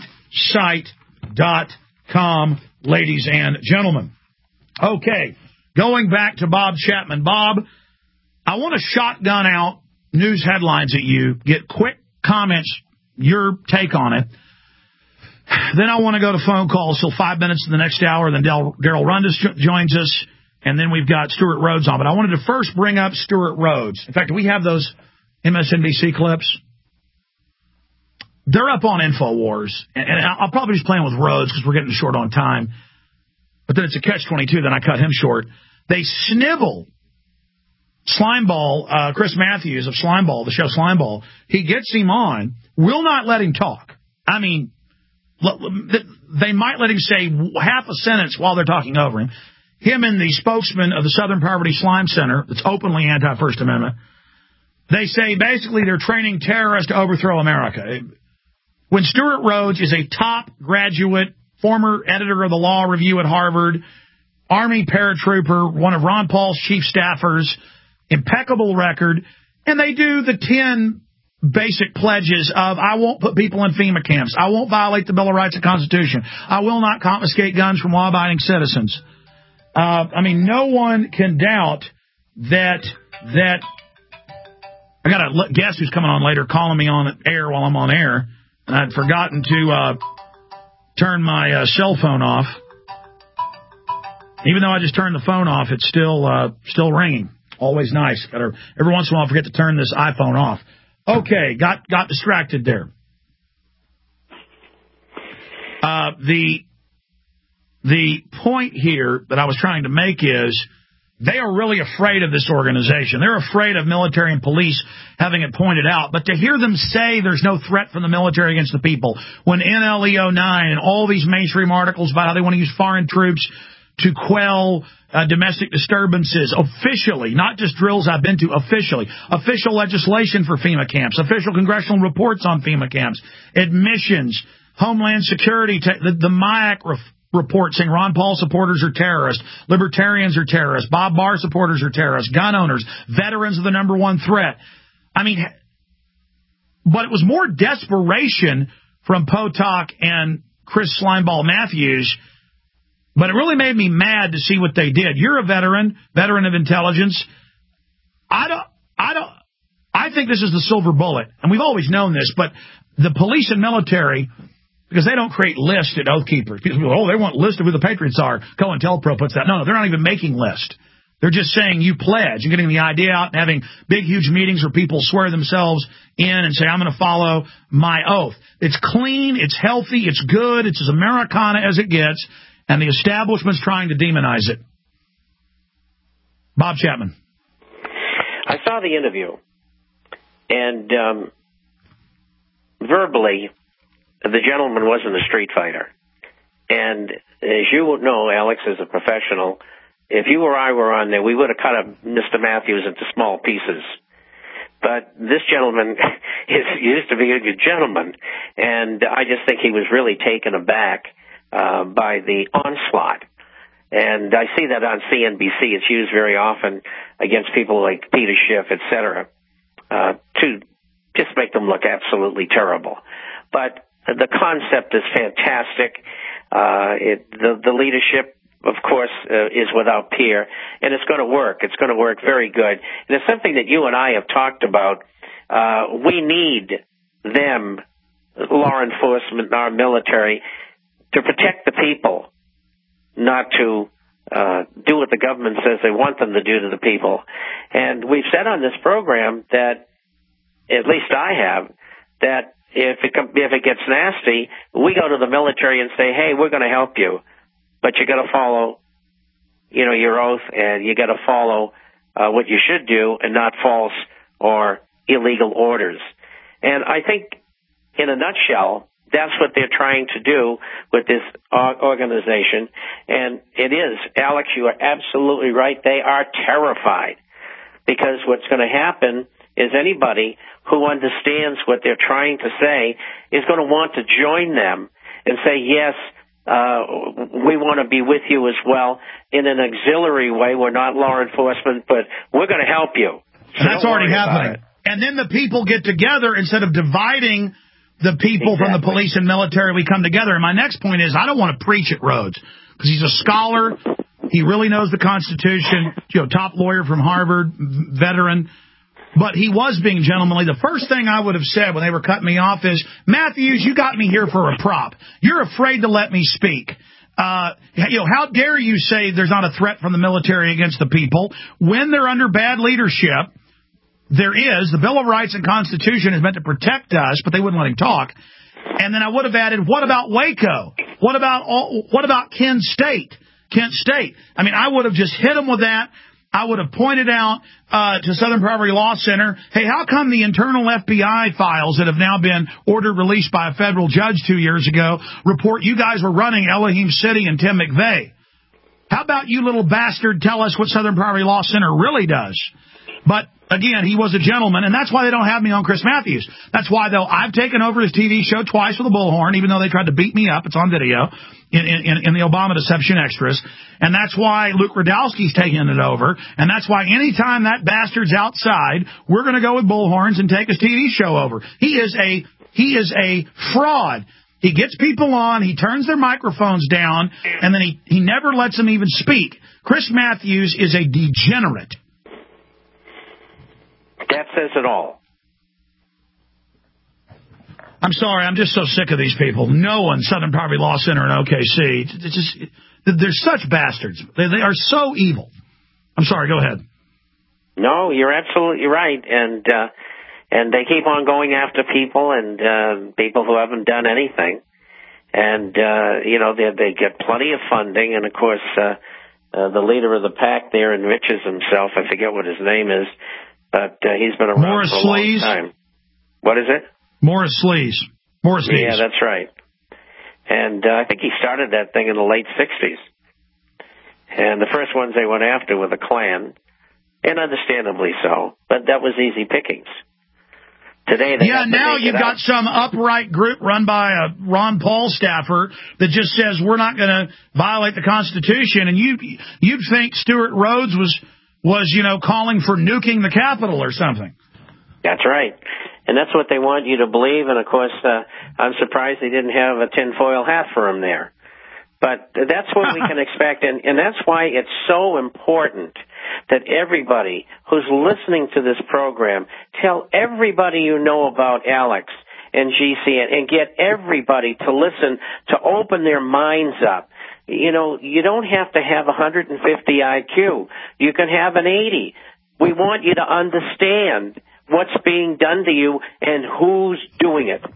FrontSight.com, ladies and gentlemen. Okay, going back to Bob Chapman. Bob, I want to shotgun out news headlines at you, get quick comments, your take on it. Then I want to go to phone calls till 5 minutes in the next hour. Then Daryl Rundis joins us, and then we've got Stuart Rhodes on. But I wanted to first bring up Stuart Rhodes. In fact, do we have those MSNBC clips? They're up on InfoWars, and I'll probably just playing with Rhodes because we're getting short on time. But then it's a catch-22, then I cut him short. They snivel Slimeball, Chris Matthews of Slimeball, the show Slimeball. He gets him on, will not let him talk. I mean, they might let him say half a sentence while they're talking over him. Him and the spokesman of the Southern Poverty Slime Center, that's openly anti-First Amendment, they say basically they're training terrorists to overthrow America. When Stuart Rhodes is a top graduate, former editor of the Law Review at Harvard, Army paratrooper, one of Ron Paul's chief staffers, impeccable record, and they do the 10 basic pledges of, I won't put people in FEMA camps, I won't violate the Bill of Rights and Constitution, I will not confiscate guns from law-abiding citizens. I mean, no one can doubt that I got a guest who's coming on later calling me on air while I'm on air. I'd forgotten to turn my cell phone off. Even though I just turned the phone off, it's still ringing. Always nice. Every once in a while, I forget to turn this iPhone off. Okay, got distracted there. The the point here that I was trying to make is they are really afraid of this organization. They're afraid of military and police having it pointed out. But to hear them say there's no threat from the military against the people, when NLE 09 and all these mainstream articles about how they want to use foreign troops to quell domestic disturbances officially, not just drills I've been to, officially. Official legislation for FEMA camps, official congressional reports on FEMA camps, admissions, Homeland Security, the MIAC report saying Ron Paul supporters are terrorists, libertarians are terrorists, Bob Barr supporters are terrorists, gun owners, veterans are the number one threat. I mean, but it was more desperation from Potok and Chris Slimeball Matthews. But it really made me mad to see what they did. You're a veteran of intelligence. I think this is the silver bullet, and we've always known this. But the police and military, because they don't create lists at Oath Keepers. People go, they want lists of who the Patriots are. COINTELPRO puts that. No, they're not even making lists. They're just saying you pledge and getting the idea out and having big, huge meetings where people swear themselves in and say, I'm going to follow my oath. It's clean, it's healthy, it's good, it's as Americana as it gets. And the establishment's trying to demonize it. Bob Chapman. I saw the interview, and verbally, the gentleman wasn't a street fighter. And as you know, Alex, as a professional, if you or I were on there, we would have cut up Mr. Matthews into small pieces. But this gentleman used to be a good gentleman, and I just think he was really taken aback by the onslaught. And I see that on CNBC. It's used very often against people like Peter Schiff, et cetera, to just make them look absolutely terrible. But the concept is fantastic. The leadership, of course, is without peer, and it's going to work. It's going to work very good. And it's something that you and I have talked about. We need them, law enforcement, our military, to protect the people, not to do what the government says they want them to do to the people. And we've said on this program that, at least I have, that if it gets nasty, we go to the military and say, hey, we're going to help you, but you got to follow, your oath, and you got to follow what you should do and not false or illegal orders. And I think, in a nutshell, that's what they're trying to do with this organization. And it is. Alex, you are absolutely right. They are terrified, because what's going to happen is anybody who understands what they're trying to say is going to want to join them and say, yes, we want to be with you as well in an auxiliary way. We're not law enforcement, but we're going to help you. So that's already happening. And then the people get together instead of dividing the people from the police and military. We come together. And my next point is, I don't want to preach at Rhodes, because he's a scholar. He really knows the Constitution. Top lawyer from Harvard, veteran. But he was being gentlemanly. The first thing I would have said when they were cutting me off is, Matthews, you got me here for a prop. You're afraid to let me speak. How dare you say there's not a threat from the military against the people when they're under bad leadership? There is. The Bill of Rights and Constitution is meant to protect us, but they wouldn't let him talk. And then I would have added, what about Waco? What about Kent State? I mean, I would have just hit him with that. I would have pointed out to Southern Poverty Law Center, hey, how come the internal FBI files that have now been ordered released by a federal judge 2 years ago report you guys were running Elohim City and Tim McVeigh? How about you little bastard tell us what Southern Poverty Law Center really does? But again, he was a gentleman, and that's why they don't have me on Chris Matthews. That's why, though, I've taken over his TV show twice with a bullhorn, even though they tried to beat me up. It's on video in the Obama Deception Extras. And that's why Luke Radowski's taking it over. And that's why anytime that bastard's outside, we're going to go with bullhorns and take his TV show over. He is a fraud. He gets people on, he turns their microphones down, and then he never lets them even speak. Chris Matthews is a degenerate. That says it all. I'm sorry, I'm just so sick of these people. No one, Southern Poverty Law Center in OKC. They're such bastards. They are so evil. I'm sorry, go ahead. No, you're absolutely right. And they keep on going after people and people who haven't done anything. And, they get plenty of funding. And, of course, the leader of the pack there enriches himself. I forget what his name is, but he's been around for a long time. What is it? Morris Sleaze. Yeah, that's right. And I think he started that thing in the late 60s. And the first ones they went after were the Klan, and understandably so, but that was easy pickings. Today, now you've got some upright group run by a Ron Paul staffer that just says we're not going to violate the Constitution, and you'd think Stuart Rhodes was calling for nuking the Capitol or something. That's right. And that's what they want you to believe, and of course, I'm surprised they didn't have a tinfoil hat for him there. But that's what we can expect, and that's why it's so important that everybody who's listening to this program, tell everybody you know about Alex and GCN, and get everybody to listen, to open their minds up. You don't have to have 150 IQ. You can have an 80. We want you to understand what's being done to you and who's doing it.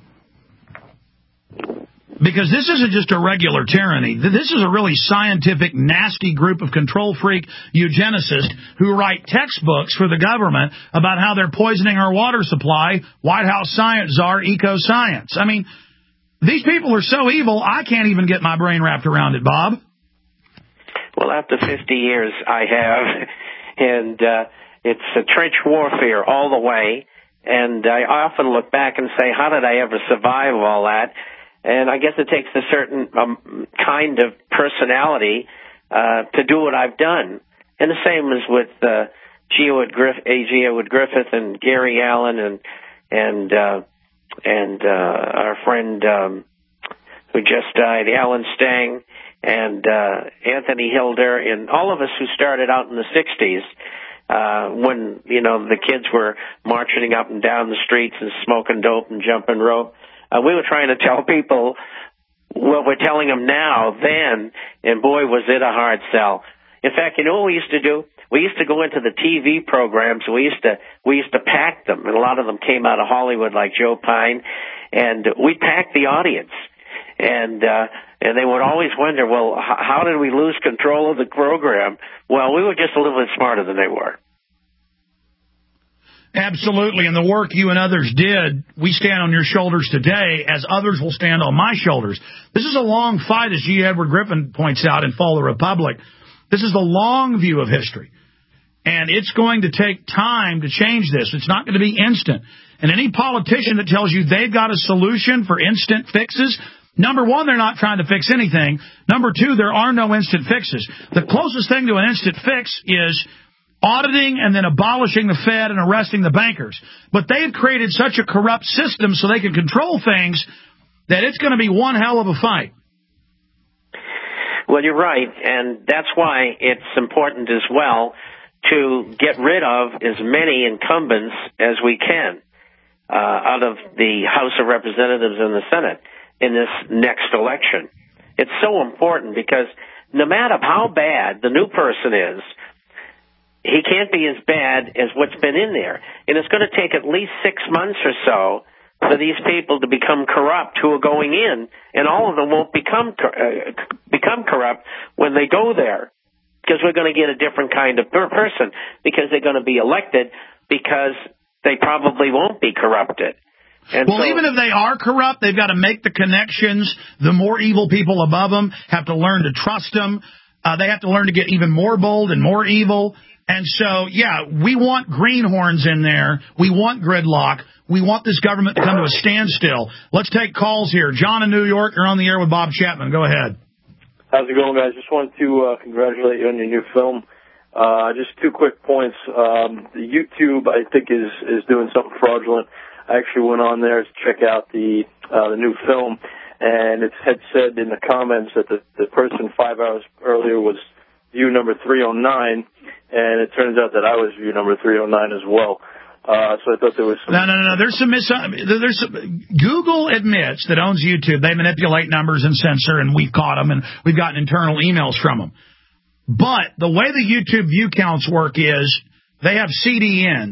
Because this isn't just a regular tyranny. This is a really scientific, nasty group of control freak eugenicists who write textbooks for the government about how they're poisoning our water supply, White House science czar, eco-science. I mean, these people are so evil, I can't even get my brain wrapped around it, Bob. Well, after 50 years, I have, and it's a trench warfare all the way, and I often look back and say, how did I ever survive all that? And I guess it takes a certain kind of personality to do what I've done. And the same as with G. Edward Griffith and Gary Allen and our friend who just died, Alan Stang, and Anthony Hilder, and all of us who started out in the 60s when, the kids were marching up and down the streets and smoking dope and jumping rope. We were trying to tell people what we're telling them now then, and boy, was it a hard sell. In fact, you know what we used to do? We used to go into the TV programs, and we used to pack them, and a lot of them came out of Hollywood, like Joe Pine, and we packed the audience. And they would always wonder, well, how did we lose control of the program? Well, we were just a little bit smarter than they were. Absolutely, and the work you and others did, we stand on your shoulders today as others will stand on my shoulders. This is a long fight, as G. Edward Griffin points out in Fall of the Republic. This is the long view of history, and it's going to take time to change this. It's not going to be instant. And any politician that tells you they've got a solution for instant fixes, number one, they're not trying to fix anything. Number two, there are no instant fixes. The closest thing to an instant fix is auditing and then abolishing the Fed and arresting the bankers. But they've created such a corrupt system so they can control things that it's going to be one hell of a fight. Well, you're right, and that's why it's important as well to get rid of as many incumbents as we can out of the House of Representatives and the Senate in this next election. It's so important because no matter how bad the new person is, he can't be as bad as what's been in there. And it's going to take at least 6 months or so for these people to become corrupt who are going in, and all of them won't become corrupt when they go there, because we're going to get a different kind of person, because they're going to be elected because they probably won't be corrupted. And well, even if they are corrupt, they've got to make the connections. The more evil people above them have to learn to trust them. They have to learn to get even more bold and more evil. And so, yeah, we want greenhorns in there. We want gridlock. We want this government to come to a standstill. Let's take calls here. John in New York, you're on the air with Bob Chapman. Go ahead. How's it going, guys? Just wanted to congratulate you on your new film. Just 2 quick points. The YouTube, I think, is doing something fraudulent. I actually went on there to check out the new film, and it had said in the comments that the person 5 hours earlier was view number 309, and it turns out that I was view number 309 as well. So I thought there was some... No. There's some Google admits that owns YouTube. They manipulate numbers and censor, and we've caught them, and we've gotten internal emails from them. But the way the YouTube view counts work is they have CDNs,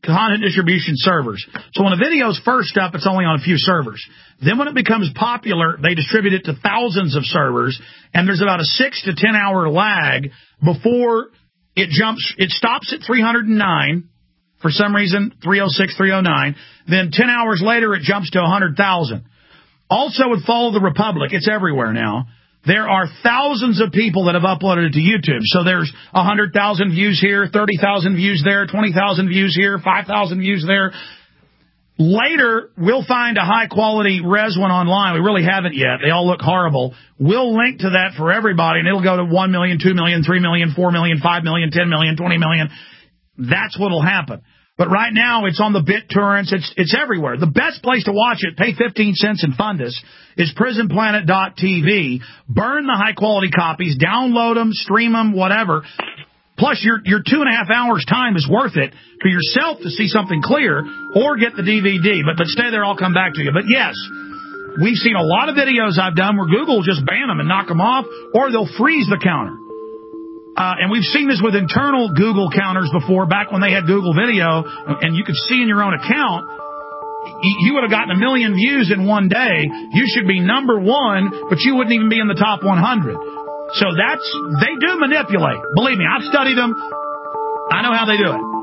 content distribution servers. So when a video's first up, it's only on a few servers. Then when it becomes popular, they distribute it to thousands of servers, and there's about a 6 to 10 hour lag before it jumps. It stops at 309. For some reason, 306, 309. Then 10 hours later, it jumps to 100,000. Also with Follow the Republic, it's everywhere now. There are thousands of people that have uploaded it to YouTube. So there's 100,000 views here, 30,000 views there, 20,000 views here, 5,000 views there. Later, we'll find a high-quality res one online. We really haven't yet. They all look horrible. We'll link to that for everybody, and it'll go to 1 million, 2 million, 3 million, 4 million, 5 million, 10 million, 20 million. That's what'll happen. But right now, it's on the BitTorrents. It's everywhere. The best place to watch it, pay 15 cents and fund us, is prisonplanet.tv. Burn the high-quality copies, download them, stream them, whatever. Plus, your 2.5 hours time is worth it for yourself to see something clear, or get the DVD. But stay there, I'll come back to you. But yes, we've seen a lot of videos I've done where Google will just ban them and knock them off, or they'll freeze the counter. And we've seen this with internal Google counters before, back when they had Google Video, and you could see in your own account, you would have gotten 1 million views in one day. You should be number one, but you wouldn't even be in the top 100. So they do manipulate. Believe me, I've studied them. I know how they do it.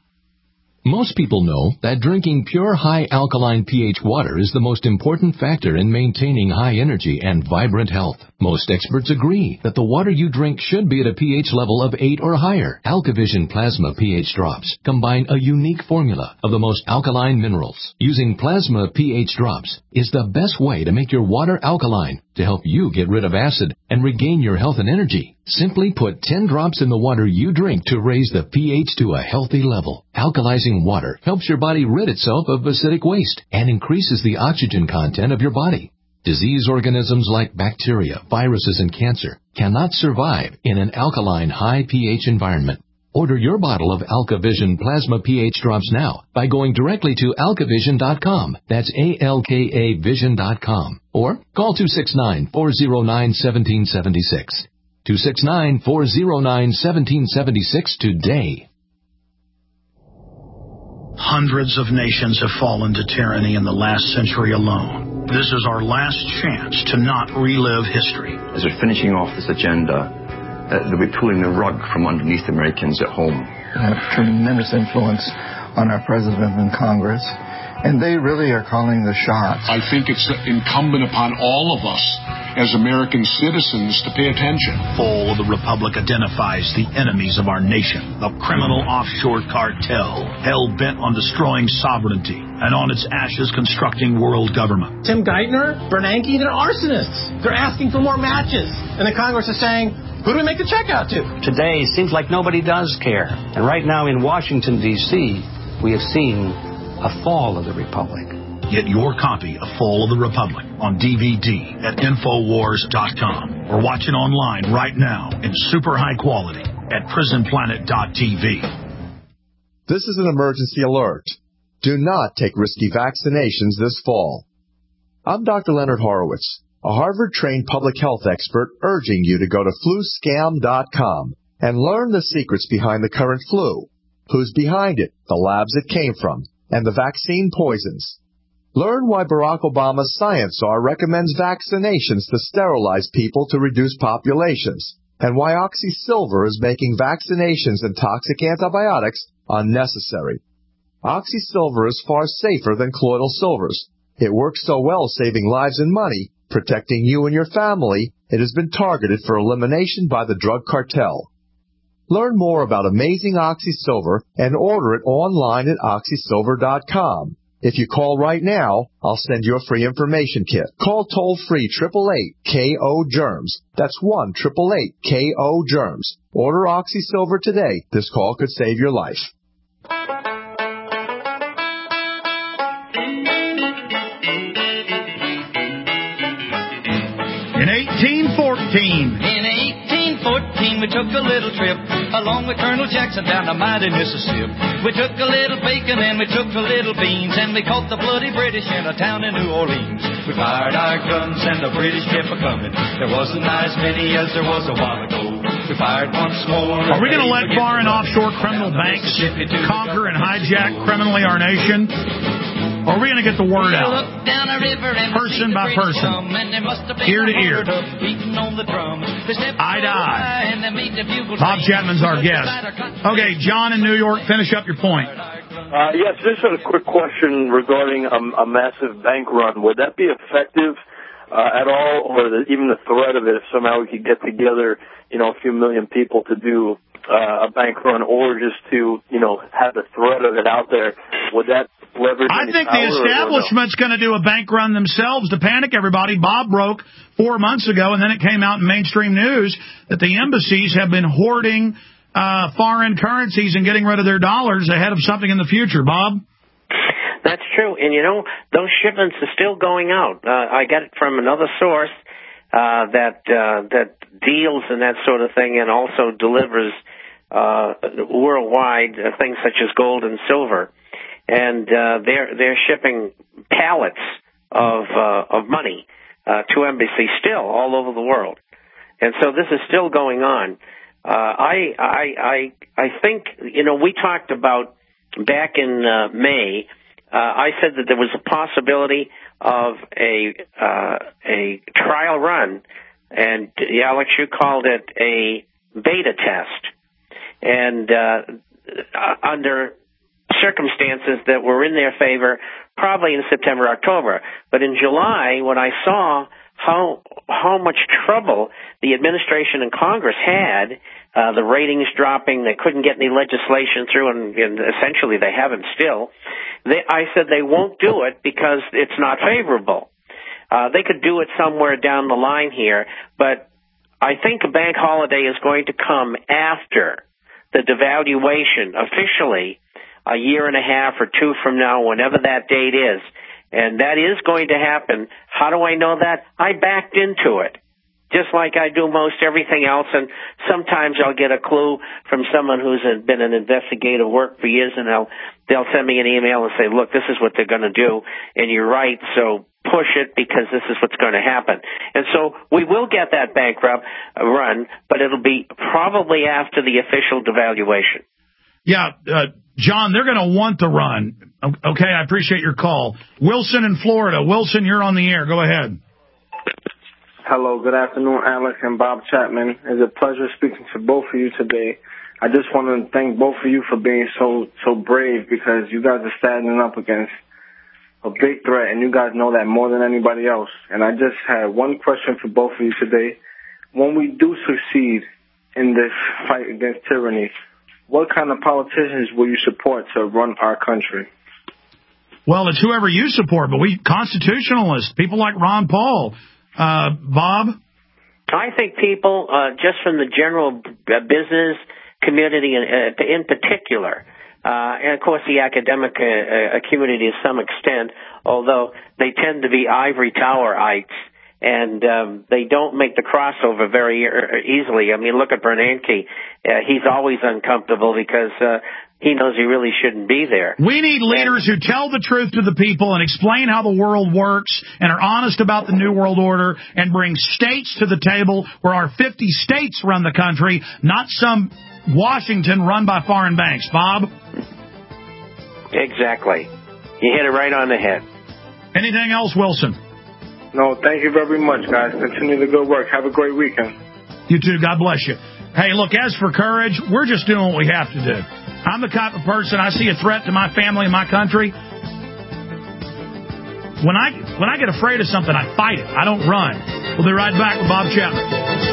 Most people know that drinking pure high alkaline pH water is the most important factor in maintaining high energy and vibrant health. Most experts agree that the water you drink should be at a pH level of 8 or higher. AlkaVision Plasma pH drops combine a unique formula of the most alkaline minerals. Using plasma pH drops is the best way to make your water alkaline to help you get rid of acid and regain your health and energy. Simply put 10 drops in the water you drink to raise the pH to a healthy level. Alkalizing water helps your body rid itself of acidic waste and increases the oxygen content of your body. Disease organisms like bacteria, viruses, and cancer cannot survive in an alkaline high pH environment. Order your bottle of AlkaVision Plasma pH drops now by going directly to alkavision.com. That's ALKAvision.com. Or call 269-409-1776. 269-409-1776 today. Hundreds of nations have fallen to tyranny in the last century alone. This is our last chance to not relive history. As we're finishing off this agenda, they'll be pulling the rug from underneath Americans at home. I have tremendous influence on our president and Congress, and they really are calling the shots. I think it's incumbent upon all of us as American citizens to pay attention. Fall of the Republic identifies the enemies of our nation, the criminal offshore cartel, hell-bent on destroying sovereignty, and on its ashes constructing world government. Tim Geithner, Bernanke, they're arsonists. They're asking for more matches. And the Congress is saying, who do we make the check out to? Today, it seems like nobody does care. And right now in Washington, D.C., we have seen a fall of the Republic. Get your copy of Fall of the Republic on DVD at Infowars.com or watch it online right now in super high quality at PrisonPlanet.tv. This is an emergency alert. Do not take risky vaccinations this fall. I'm Dr. Leonard Horowitz, a Harvard-trained public health expert urging you to go to fluscam.com and learn the secrets behind the current flu, who's behind it, the labs it came from, and the vaccine poisons. Learn why Barack Obama's science czar recommends vaccinations to sterilize people to reduce populations, and why OxySilver is making vaccinations and toxic antibiotics unnecessary. OxySilver is far safer than colloidal silvers. It works so well saving lives and money, protecting you and your family, it has been targeted for elimination by the drug cartel. Learn more about amazing OxySilver and order it online at OxySilver.com. If you call right now, I'll send you a free information kit. Call toll-free 888-KO-GERMS. That's 1-888-KO-GERMS. Order OxySilver today. This call could save your life. In 1814, we took a little trip along with Colonel Jackson down the mighty Mississippi. We took a little bacon and we took a little beans, and we caught the bloody British in a town in New Orleans. We fired our guns and the British kept a-coming. There wasn't as many as there was a while ago. We fired once more. Are we going to let foreign offshore criminal banks conquer and hijack criminally our nation? Or are we going to get the word out? Person by person. Ear to ear. Eye to eye. Bob Chapman's our guest. Okay, John in New York, finish up your point. Yes, just a quick question regarding a massive bank run. Would that be effective at all, or even the threat of it, if somehow we could get together, a few million people to do a bank run, or just to, have the threat of it out there? Would that leverage I think the establishment's going to do a bank run themselves to panic everybody. Bob broke 4 months ago, and then it came out in mainstream news that the embassies have been hoarding foreign currencies and getting rid of their dollars ahead of something in the future. Bob? That's true. And, those shipments are still going out. I got it from another source that deals and that sort of thing, and also delivers worldwide things such as gold and silver. And they're shipping pallets of money to embassies still all over the world. And so this is still going on. I think, we talked about back in May, I said that there was a possibility of a trial run, and Alex, you called it a beta test, and under circumstances that were in their favor, probably in September, October. But in July, when I saw how much trouble the administration and Congress had, the ratings dropping, they couldn't get any legislation through, and essentially they haven't still, I said they won't do it because it's not favorable. They could do it somewhere down the line here, but I think a bank holiday is going to come after the devaluation officially a year and a half or two from now, whenever that date is. And that is going to happen. How do I know that? I backed into it, just like I do most everything else. And sometimes I'll get a clue from someone who's been in investigative work for years, and they'll send me an email and say, look, this is what they're going to do, and you're right, so push it because this is what's going to happen. And so we will get that bankrupt run, but it'll be probably after the official devaluation. Yeah, John, they're going to want the run. Okay, I appreciate your call. Wilson in Florida. Wilson, you're on the air. Go ahead. Hello, good afternoon, Alex and Bob Chapman. It's a pleasure speaking to both of you today. I just want to thank both of you for being so brave, because you guys are standing up against a big threat, and you guys know that more than anybody else. And I just had one question for both of you today. When we do succeed in this fight against tyranny, what kind of politicians will you support to run our country? Well, it's whoever you support, but we constitutionalists, people like Ron Paul. Bob? I think people, just from the general business community in particular, and of course the academic community to some extent, although they tend to be ivory towerites, and they don't make the crossover very easily. I mean, look at Bernanke. He's always uncomfortable because he knows he really shouldn't be there. We need leaders who tell the truth to the people and explain how the world works and are honest about the New World Order and bring states to the table where our 50 states run the country, not some Washington run by foreign banks. Bob? Exactly. You hit it right on the head. Anything else, Wilson? No, thank you very much, guys. Continue the good work. Have a great weekend. You too. God bless you. Hey, look, as for courage, we're just doing what we have to do. I'm the type of person, I see a threat to my family and my country. When I get afraid of something, I fight it. I don't run. We'll be right back with Bob Chapman.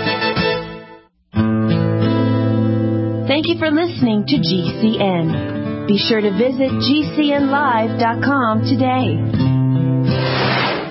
Thank you for listening to GCN. Be sure to visit GCNlive.com today.